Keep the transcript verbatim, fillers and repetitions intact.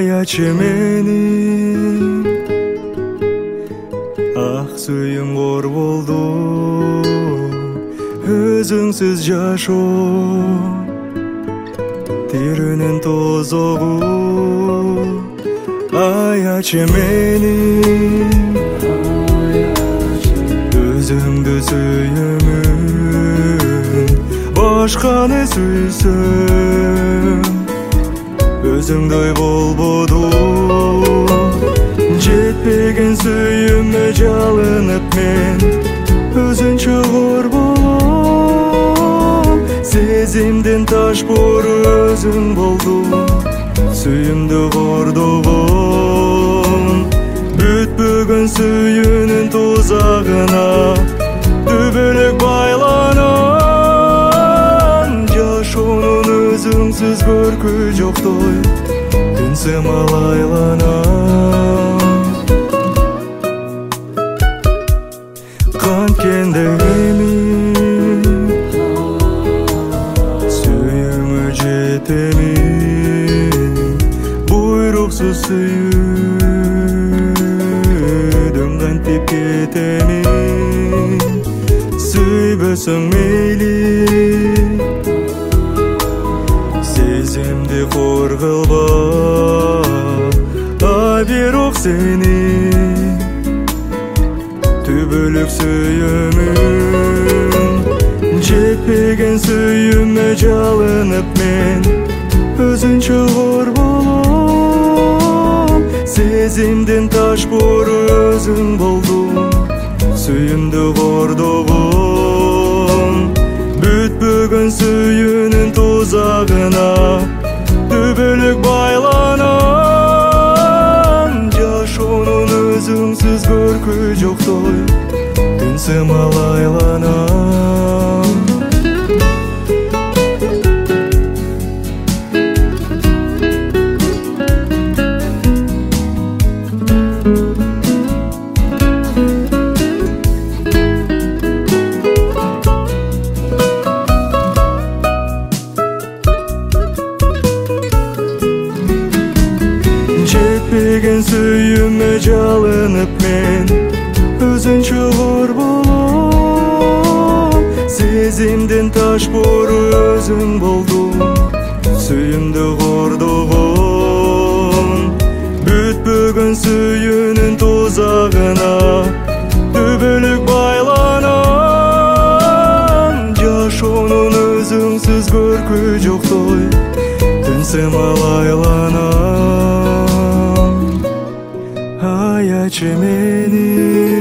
аячы менин ак сүйүм кор болду өзүңсүз жашоо тирүүнүн тозогу аячы менин өзүңдү сүйөмүн башканы сүйсөм өзүңдөй болбоду жетпеген сүйүүмө жалынып мен өзүнчө кор болом сезимдин таш бору өзүң болдуң сүйүүмдү кордогон бүтпөгөн сүйүүнүн тузагына дүбөлөк байланам жашоонун өзүңсүз көркү жоктой күн сымал айланам канткенде эми сүйүүңө жетемин буйруксуз сүйүүдөң кантип кетемин сүйбөсөң мейли сезимди кор кылба а бирок сени түбөлүк сүйөмүн жетпеген сүйүүмө жалынып мен өзүнчө кор болом сезимдин таш бору өзүң болдуң сүйүүмдү кордогон бүтпөгөн сүйүүнүн тузагына дүбөлөк байланам жашоонун өзүңсүз көркү жоктой күн сымал айланам жетпеген сүйүүмө жалынып мен өзүнчө кор болом сезимдин таш бору өзүң болдуң сүйүүмдү кордогон бүтпөгөн сүйүүнүн тузагына дүбөлөк байланам жашоонун өзүңсүз көркү жоктой күн сымал айланам аячы менин